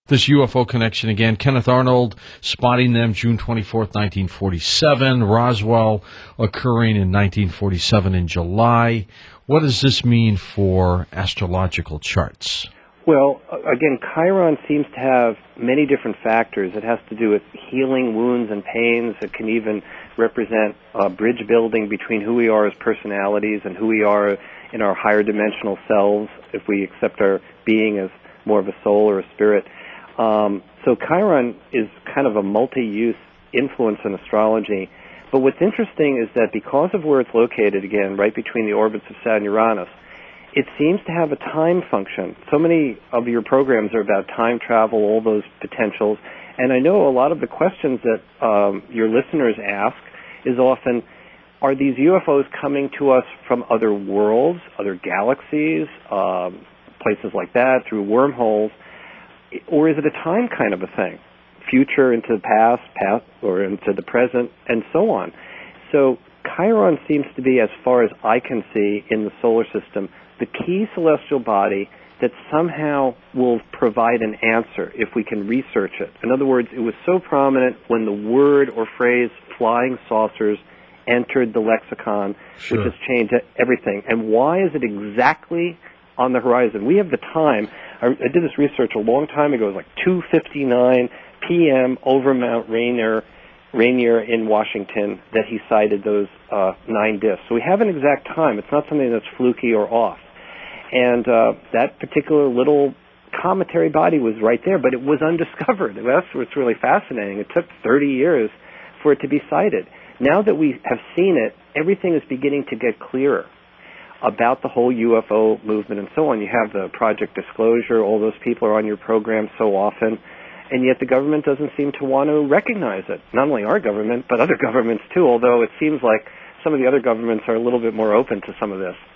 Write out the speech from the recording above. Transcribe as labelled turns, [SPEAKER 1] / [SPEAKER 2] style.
[SPEAKER 1] This UFO connection again. Kenneth Arnold spotting them June 24th, 1947. Roswell occurring in 1947 in July. What does this mean for astrological charts?
[SPEAKER 2] Well, again, Chiron seems to have many different factors. It has to do with healing wounds and pains. It can even represent bridge building between who we are as personalities and who we are in our higher dimensional selves, if we accept our being as more of a soul or a spirit. So Chiron is kind of a multi-use influence in astrology. But what's interesting is that because of where it's located, again, right between the orbits of Saturn and Uranus, it seems to have a time function. So many of your programs are about time travel, all those potentials. And I know a lot of the questions that your listeners ask is often, are these UFOs coming to us from other worlds, other galaxies, places like that, through wormholes, or is it a time kind of a thing? Future into the past or into the present, and so on. So Chiron seems to be, as far as I can see in the solar system, the key celestial body that somehow will provide an answer if we can research it. In other words, it was so prominent when the word or phrase flying saucers entered the lexicon,
[SPEAKER 1] Sure.
[SPEAKER 2] which has changed everything. And why is it exactly on the horizon? We have the time. I did this research a long time ago. It was like 2:59 p.m. over Mount Rainier in Washington that he sighted those 9 discs. So we have an exact time. It's not something that's fluky or off. And that particular little cometary body was right there, but it was undiscovered. That's what's really fascinating. It took 30 years for it to be sighted. Now that we have seen it, everything is beginning to get clearer about the whole UFO movement and so on. You have the Project Disclosure. All those people are on your program so often, and yet the government doesn't seem to want to recognize it. Not only our government, but other governments too, although it seems like some of the other governments are a little bit more open to some of this.